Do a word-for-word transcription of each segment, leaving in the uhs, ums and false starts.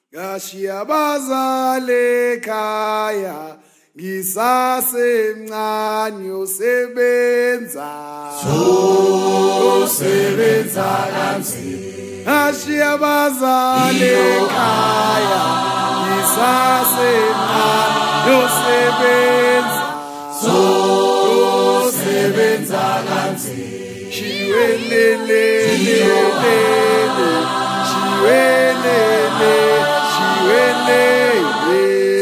Ngashiya abazali ekhaya ngisasemncane usebenza usebenza kanzima. Ngashiya abazali ekhaya ngisasemncane usebenza usebenza kanzima. Shiwelelelele shiwelele shiwelele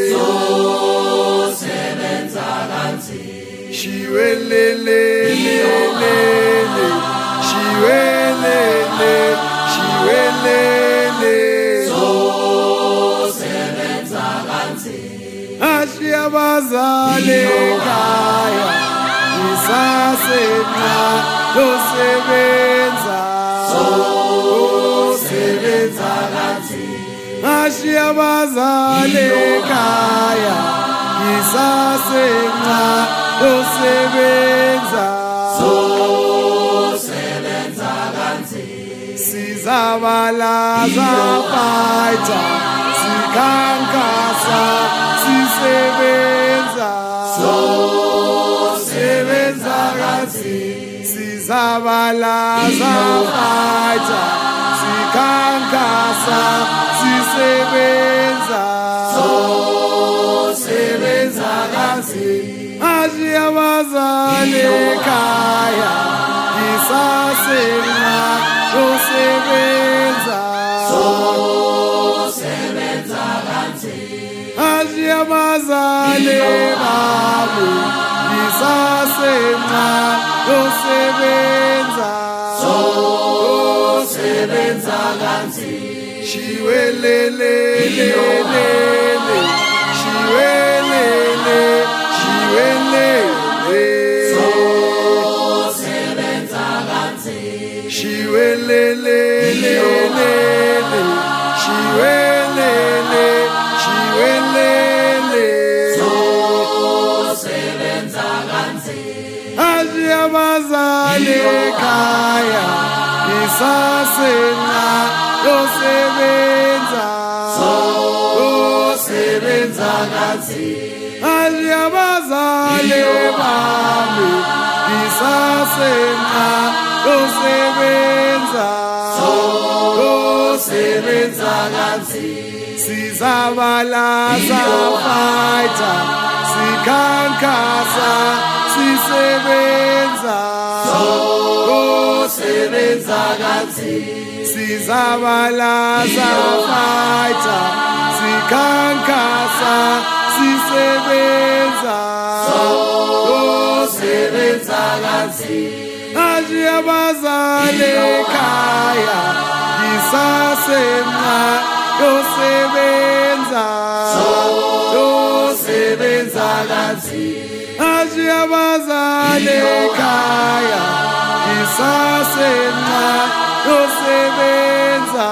usebenza kanzima. shiwelelele shiwelele shiwelele usebenza kanzima. Ashiya abazali ekhaya ngisasemncane usebenza usebenza kanzima. Ngashiya abazali ekhaya ngisasemncane usebenza usebenza kanzima. sizabalaza fighter sikhankasa sisebenza usebenza kanzima. Sizabalaza fighter sikhankasa sisebenza usebenza kanzima. Ashiya abazali ekhaya ngisasemncane usebenza usebenza kanzima. Ashiya abazali bami ngisasemncane usebenza usebenza kanzima. shiwelelele shiwelele shiwelele usebenza kanzima. shiwelele shiwelele shiwelele usebenza kanzima. Ashiya abazali ekhaya ngisasemncane usebenza usebenza kanzima. Ashiya abazali bami ngisasemncane usebenza usebenza kanzima. sizabalaza fighter sikhankasa sisebenza usebenza kanzima. sizabalaza fighter sikhankasa sisebenza usebenza kanzima. Ashiya abazali ekhaya ngisasemncane usebenza usebenza kanzima. Ashiya abazali ekhaya ngisasemncane usebenza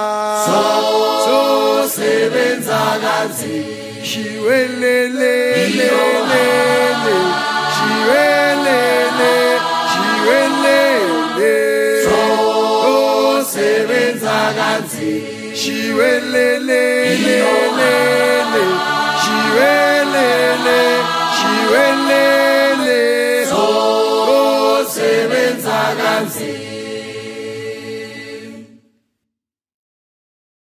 usebenza kanzima. shiwelelele shiwelele shiwelele usebenza kanzima. shiwelelele shiwelele shiwelele usebenza kanzima.